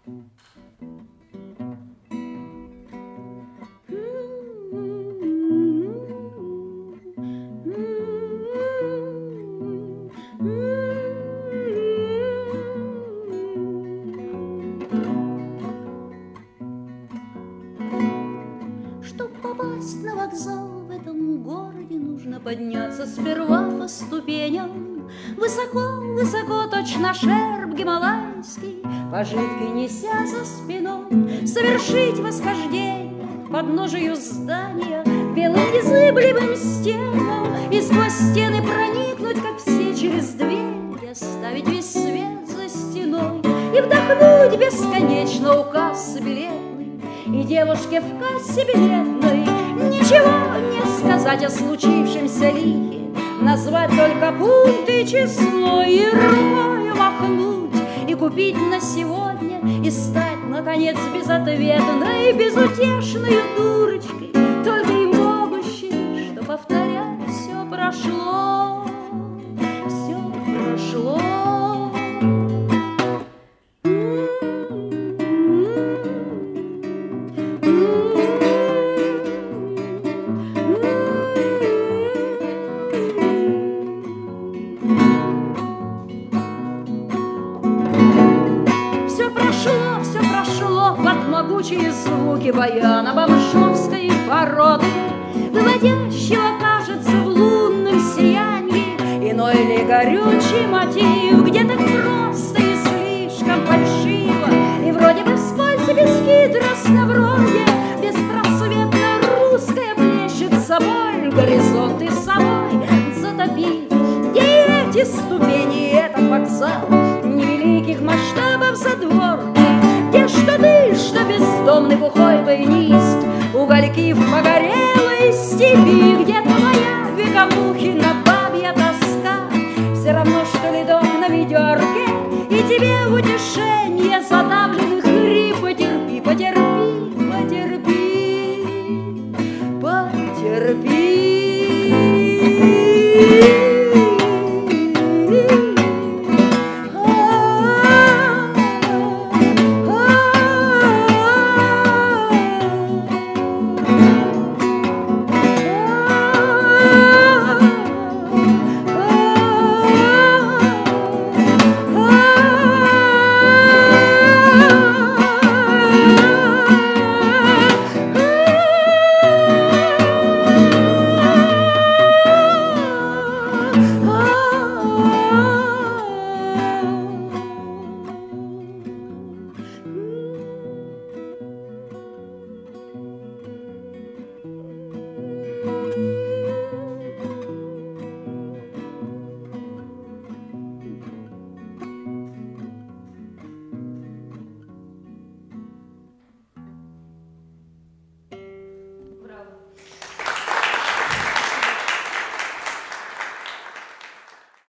Чтоб попасть на вокзал в этом городе, нужно подняться сперва по ступеням. Высоко, высоко, точно шерп гималайский, пожитки неся за спиной, совершить восхождение к подножию здания, белым незыблемым стенам, и сквозь стены проникнуть, как все, через дверь, и оставить весь свет за стеной, и вдохнуть бесконечно у кассы билетной, и девушке в кассе билетной ничего не сказать о случившемся лихе, назвать только пункты и число, и рукою махнуть, и купить на сегодня, и стать, наконец, безответной, безутешной дурочкой, только и могущей, что повторять все прошло, все прошло. Могучие звуки баяна бомжовской породы, выводящего, кажется, в лунном сиянии иной ли горючий мотив, где-то просто и слишком фальшиво, и вроде бы вскользь и бесхитростно, вроде беспросветно русская плещет собой горизонт и собой затопив, где эти ступени, этот вокзал невеликих масштабов задворки, где что ты, что бездомный глухой баянист, угольки в погорелой степи, где твоя векомухина бабья тоска, все равно, что ледок на ведерке, и тебе в утешение